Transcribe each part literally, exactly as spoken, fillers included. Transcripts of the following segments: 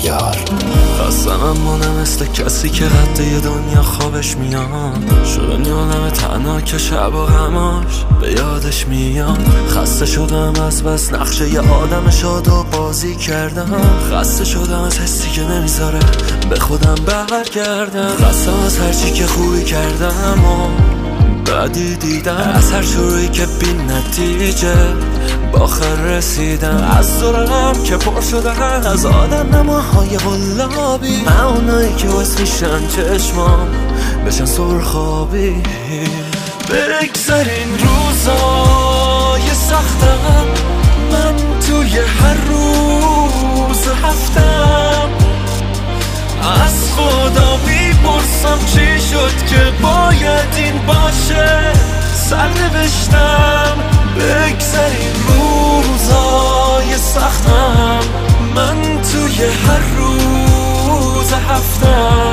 نگار. خستم اما نه مثل کسی که قد یه دنیا خوابش میاد. شدن یادم تنها که شب و غماش به یادش میاد. خسته شدم از بس نقشه یه آدم شاد و بازی کردم. خسته شدم از حسی که نمیذاره به خودم برگردم. خستم از هرچی که خوبی کردم و بعدی دیدم. از هر شروعی که بی نتیجه با آخر رسیدم. از دورم که پر شدن از آدم نماهای غلابی، اونایی که واسه میشن چشمام بشن سرخابی. بگذارین روزای سختم، من توی هر روز هفتم از خدا میپرسم چی شد که باید این باشه سرنوشتم. بگذارین روزای سختم، من توی هر روز هفتم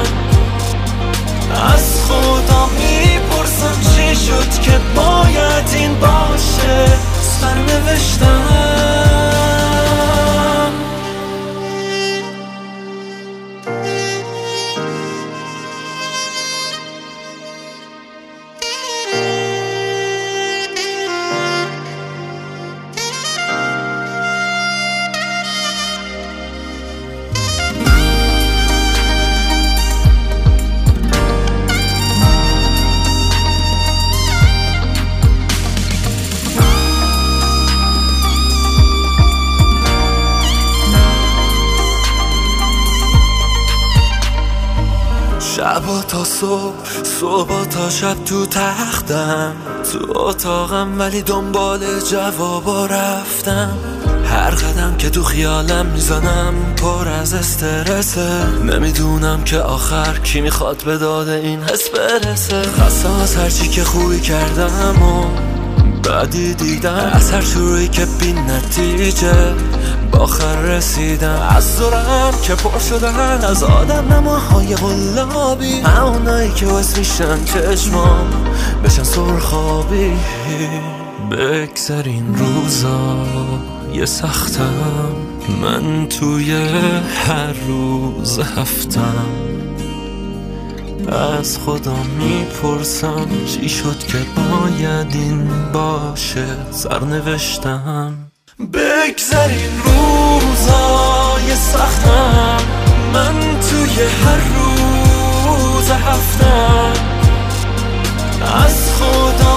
از خدا میپرسم چی شد که باید این باشه سرنوشتم. شبا تا صبح، صبح تا شب تو تختم، تو اتاقم ولی دنبال جوابا رفتم. هر قدم که تو خیالم میزنم پر از استرسه. نمیدونم که آخر کی میخواد به داد این حس برسه. خستم از هرچی که خوبی کردم و بعدی دیدم. از هر شروعی که بی نتیجه با آخر رسیدم. از دورم که پر شدن از آدم نماهای غلابی، اونایی که واسه میشن چشمام بشن سرخابی. بگذارین روزا یه سختم، من توی هر روز هفتم از خدا میپرسم چی شد که باید این باشه سرنوشتم. بگذارین روزای سختم، من توی هر روز هفتم از خدا